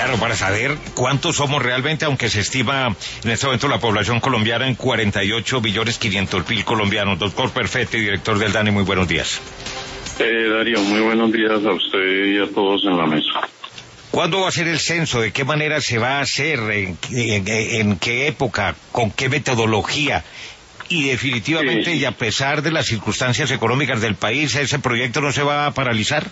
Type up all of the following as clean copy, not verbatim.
Claro, para saber cuántos somos realmente, aunque se estima en este momento la población colombiana en 48.500.000 colombianos. Doctor Perfetti, director del DANE, muy buenos días. Darío, muy buenos días a usted y a todos en la mesa. ¿Cuándo va a ser el censo? ¿De qué manera se va a hacer? ¿En qué época? ¿Con qué metodología? Y definitivamente, y a pesar de las circunstancias económicas del país, ¿ese proyecto no se va a paralizar?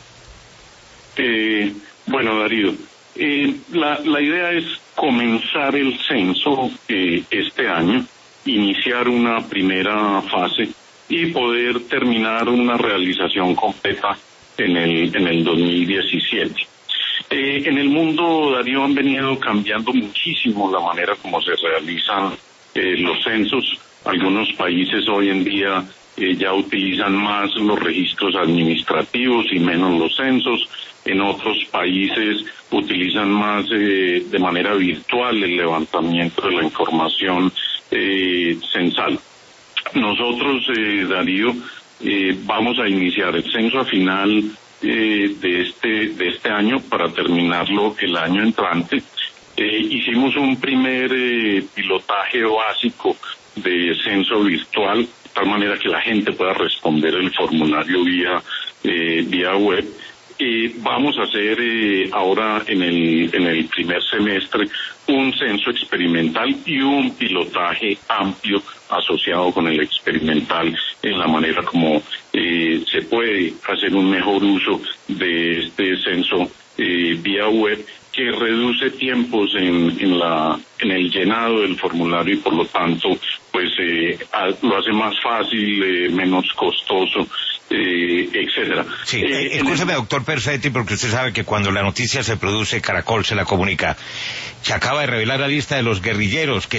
Bueno, Darío, la idea es comenzar el censo este año, iniciar una primera fase y poder terminar una realización completa en el 2017. En el mundo, Darío, han venido cambiando muchísimo la manera como se realizan los censos. Algunos países hoy en día ya utilizan más los registros administrativos y menos los censos. En otros países utilizan más de manera virtual el levantamiento de la información censal. Nosotros, Darío, vamos a iniciar el censo a final de este año para terminarlo el año entrante. Hicimos un primer pilotaje básico de censo virtual, de tal manera que la gente pueda responder el formulario vía web. Vamos a hacer ahora en el primer semestre un censo experimental y un pilotaje amplio asociado con el experimental en la manera como se puede hacer un mejor uso de este censo vía web, que reduce tiempos en el llenado del formulario y por lo tanto pues lo hace más fácil, menos costoso, etcétera. Sí, escúcheme, doctor Perfetti, porque usted sabe que cuando la noticia se produce, Caracol se la comunica. Se acaba de revelar la lista de los guerrilleros que